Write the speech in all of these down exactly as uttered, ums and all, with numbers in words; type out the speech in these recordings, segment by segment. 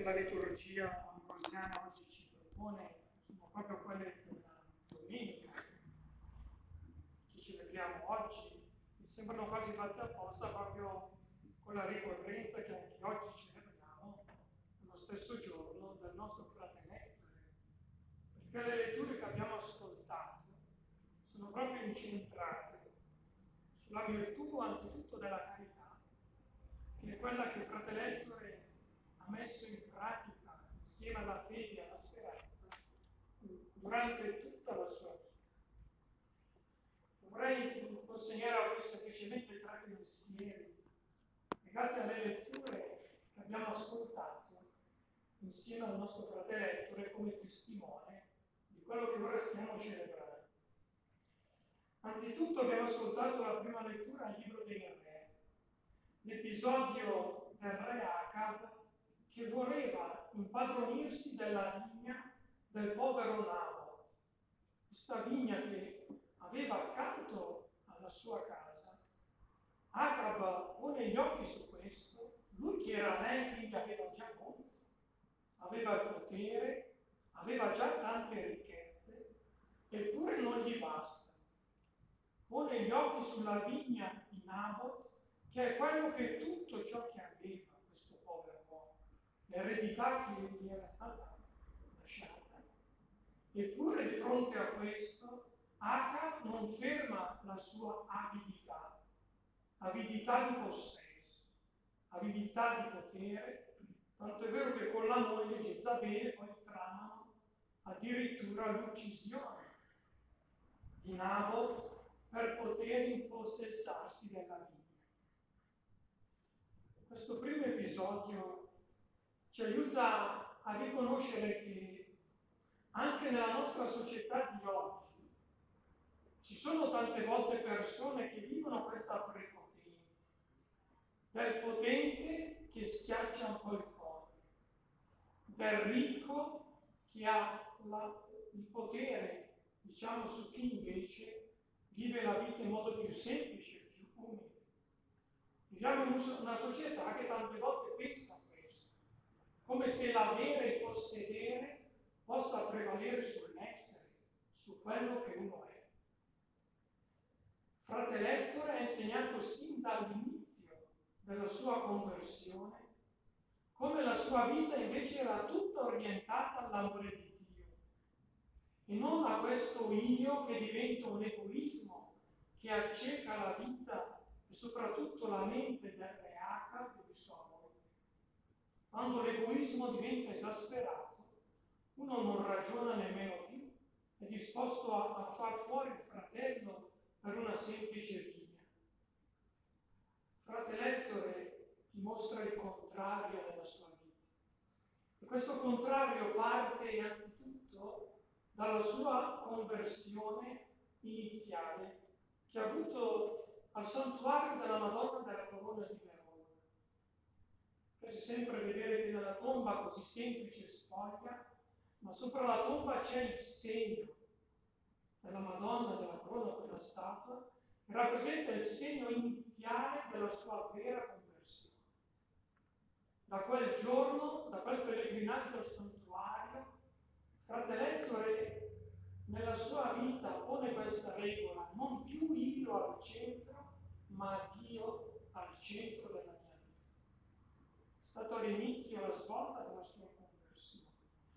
che la liturgia ambrosiana oggi ci propone sono proprio quelle della domenica, che celebriamo oggi, mi sembrano quasi fatte apposta proprio con la ricorrenza che anche oggi celebriamo, nello stesso giorno, del nostro fratello Ettore, perché le letture che abbiamo ascoltato sono proprio incentrate sulla virtù anzitutto della carità, che è quella che fratello Ettore ha messo in pratica insieme alla fede e alla speranza durante tutta la sua vita. Vorrei consegnare a voi semplicemente tre pensieri legati alle letture che abbiamo ascoltato insieme al nostro fratello Ettore come testimone di quello che ora stiamo celebrando. Anzitutto abbiamo ascoltato la prima lettura al libro dei Re, l'episodio del re Acab che voleva impadronirsi della vigna del povero Nabot, questa vigna che aveva accanto alla sua casa. Acab pone gli occhi su questo, lui che era re, quindi aveva già molto, aveva il potere, aveva già tante ricchezze, eppure non gli basta. Pone gli occhi sulla vigna di Nabot, che è quello che tutto ciò che aveva questo povero uomo, l'eredità che gli era stata lasciata. Eppure di fronte a questo Acab non ferma la sua avidità, avidità di possesso, avidità di potere, tanto è vero che con la moglie Jezabele poi tramano addirittura l'uccisione di Nabot per poter impossessarsi della vigna. Questo primo episodio ci aiuta a riconoscere che anche nella nostra società di oggi ci sono tante volte persone che vivono questa prepotenza del potente che schiaccia un po' il collo, del ricco che ha la, il potere, diciamo, su chi invece vive la vita in modo più semplice, più umile. Viviamo in una società che tante volte pensa a questo, come se l'avere e il possedere possa prevalere sull'essere, su quello che uno è. Fratello Ettore ha insegnato sin dall'inizio della sua conversione come la sua vita invece era tutta orientata all'amore di Dio e non a questo io che diventa un egoismo che acceca la vita e soprattutto la mente del re Acab e di sua moglie. Quando l'egoismo diventa esasperato, uno non ragiona nemmeno più, è disposto a, a far fuori il fratello per una semplice vigna. Fratello Ettore dimostra il contrario nella sua vita. E questo contrario parte anzitutto dalla sua conversione iniziale che ha avuto al santuario della Madonna della Corona di Verona. Piace sempre vedere che nella tomba così semplice e spoglia, ma sopra la tomba c'è il segno della Madonna della Corona, quella statua, che rappresenta il segno iniziale della sua vera conversione. Da quel giorno, da quel pellegrinaggio al santuario, fratello Ettore nella sua vita pone questa regola, non più io al centro, ma Dio al centro della mia vita. È stato l'inizio, la svolta della sua conversione.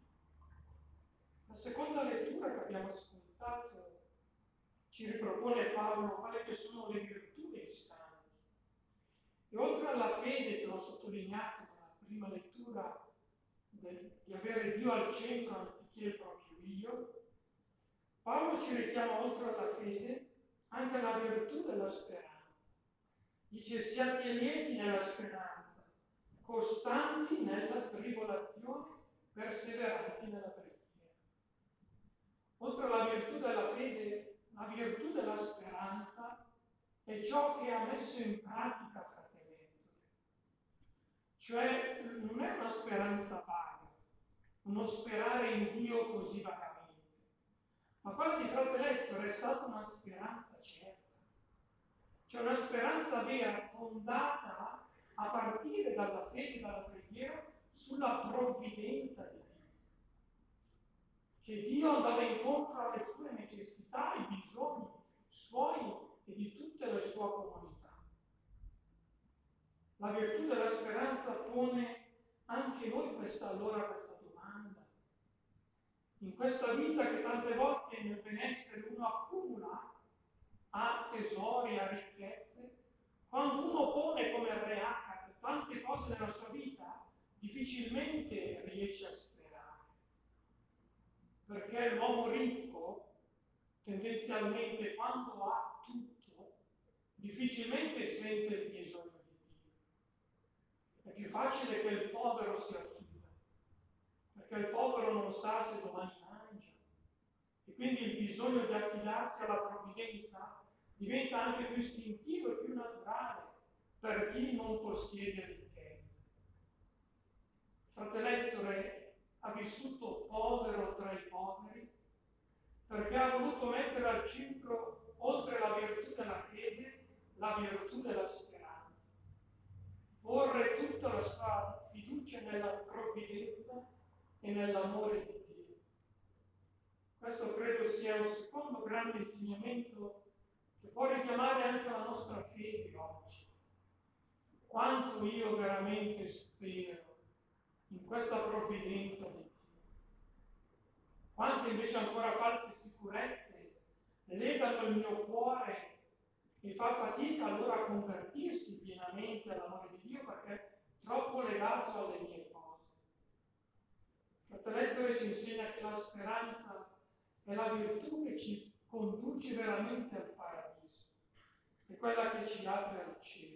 La seconda lettura che abbiamo ascoltato ci ripropone Paolo quali che sono le virtù dei santi. E oltre alla fede che ho sottolineato nella prima lettura del, di avere Dio al centro anziché il proprio io, Paolo ci richiama oltre alla fede anche alla virtù della speranza. Dice siate lieti nella speranza, costanti nella tribolazione, perseveranti nella preghiera. Oltre alla virtù della fede, la virtù della speranza è ciò che ha messo in pratica fratello Ettore. Cioè non è una speranza vaga, uno sperare in Dio così vagamente, ma quella di fratello Ettore è stata una speranza certa. Cioè una speranza vera, fondata a partire dalla fede e dalla preghiera sulla provvidenza di Dio, che Dio andava incontro alle sue necessità, ai bisogni suoi e di tutta la sua comunità. La virtù della speranza pone anche noi questa, allora questa domanda. In questa vita che tante volte nel benessere uno accumula a tesori, a ricchezze, quando uno pone come Re Acab tante cose nella sua vita, difficilmente riesce a sperare. Perché l'uomo ricco, tendenzialmente, quando ha tutto, difficilmente sente il bisogno di Dio. È più facile che il povero si affida, perché il povero non sa se domani mangia. E quindi il bisogno di affidarsi alla provvidenza diventa anche più istintivo e più naturale per chi non possiede ricchezze. Fratello Ettore ha vissuto povero tra i poveri perché ha voluto mettere al centro, oltre la virtù della fede, la virtù della speranza. Porre tutta la sua fiducia nella provvidenza e nell'amore di Dio. Questo credo sia un secondo grande insegnamento che può richiamare anche la nostra fede oggi. Quanto io veramente spero in questa provvidenza di Dio. Quante invece ancora false sicurezze legano il mio cuore e fa fatica allora a convertirsi pienamente all'amore di Dio perché è troppo legato alle mie cose. Fratello Ettore ci insegna che la speranza è la virtù che ci conduce veramente al paradiso, è quella che ci apre al cielo.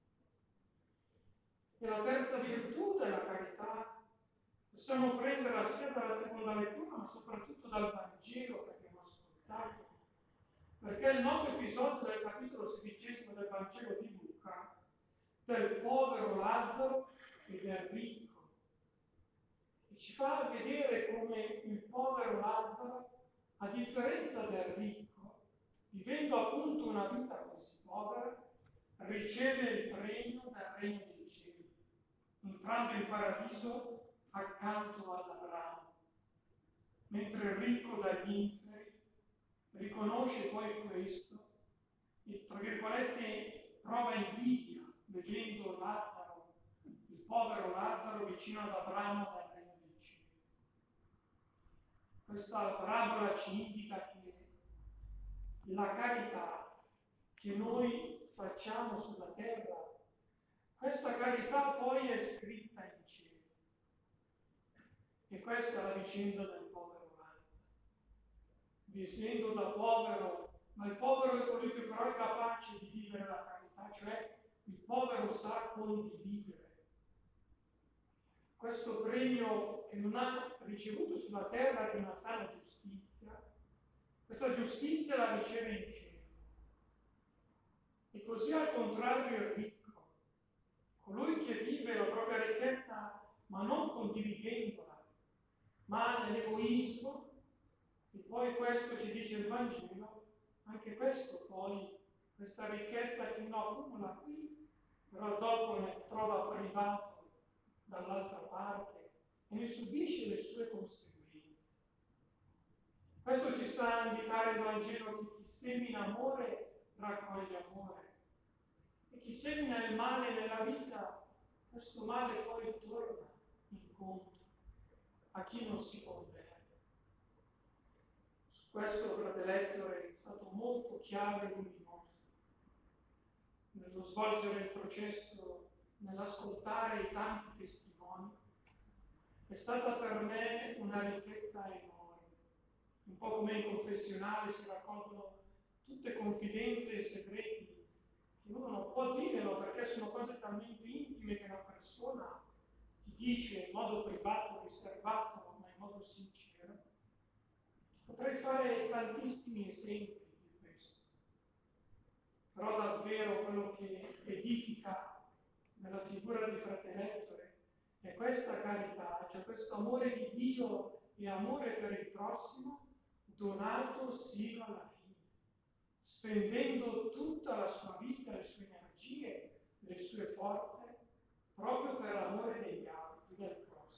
E la terza virtù della carità possiamo prenderla sia dalla seconda lettura, ma soprattutto dal Vangelo che abbiamo ascoltato, perché il noto episodio del capitolo sedicesimo del Vangelo di Luca, del povero Lazzaro e del ricco, e ci fa vedere come il povero Lazzaro, a differenza del ricco, vivendo appunto una vita così povera, riceve il premio dal regno dei cieli, entrando in paradiso accanto all'Abramo, mentre il ricco dagli inferi riconosce poi questo e, tra virgolette, prova invidia vedendo Lazzaro, il povero Lazzaro, vicino ad Abramo dal regno dei cieli. Questa parabola ci indica che la carità che noi facciamo sulla terra, questa carità poi è scritta in cielo. E questa è la vicenda del povero Lazzaro. Vivendo da povero, ma il povero è colui che però è capace di vivere la carità, cioè il povero sa condividere. Questo premio che non ha ricevuto sulla terra di una sana giustizia, questa giustizia la riceve in cielo. E così al contrario il ricco, colui che vive la propria ricchezza ma non condividendola, ma nell'egoismo, e poi questo ci dice il Vangelo, anche questo poi, questa ricchezza che uno accumula qui, però dopo ne trova privato dall'altra parte e ne subisce le sue conseguenze. Questo ci sta a indicare il Vangelo che chi semina amore raccoglie amore e chi semina il male nella vita, questo male poi torna incontro a chi non si converte. Su questo, fratello Ettore, è stato molto chiaro e luminoso nello svolgere il processo, nell'ascoltare i tanti testimoni. È stata per me una ricchezza enorme, un po' come in confessionale si raccolgono tutte confidenze e segreti che uno non può dirlo perché sono cose talmente intime che una persona ti dice in modo privato, riservato, ma in modo sincero. Potrei fare tantissimi esempi di questo, però davvero quello che edifica nella figura di fratello Ettore è questa carità, cioè questo amore di Dio e amore per il prossimo donato sino alla fine, spendendo tutta la sua vita, le sue energie, le sue forze proprio per l'amore degli altri, del prossimo.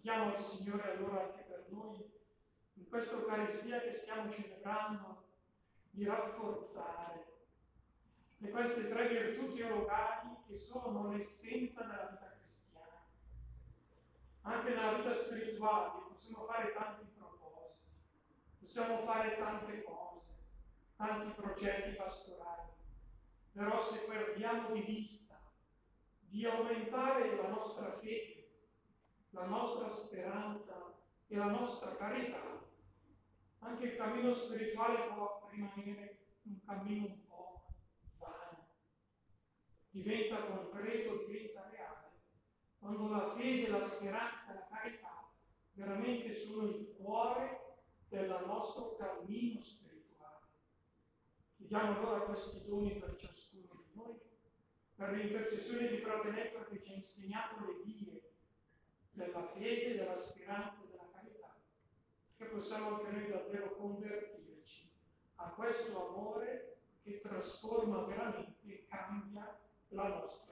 Chiediamo al Signore allora anche per noi, in questa Eucaristia che stiamo celebrando, di rafforzare e queste tre virtù teologali che sono l'essenza della vita cristiana. Anche nella vita spirituale possiamo fare tanti propositi, possiamo fare tante cose, tanti progetti pastorali, però se perdiamo di vista di aumentare la nostra fede, la nostra speranza e la nostra carità, anche il cammino spirituale può rimanere un cammino un po' vano. Diventa concreto, diventa reale, quando la fede, la speranza e la carità veramente sono il cuore del nostro cammino spirituale. Chiediamo allora questi doni per ciascuno di noi, per l'intercessione di Frate Neto che ci ha insegnato le vie della fede, della speranza e della carità, che possiamo anche noi davvero convertirci a questo amore che trasforma veramente e cambia la nostra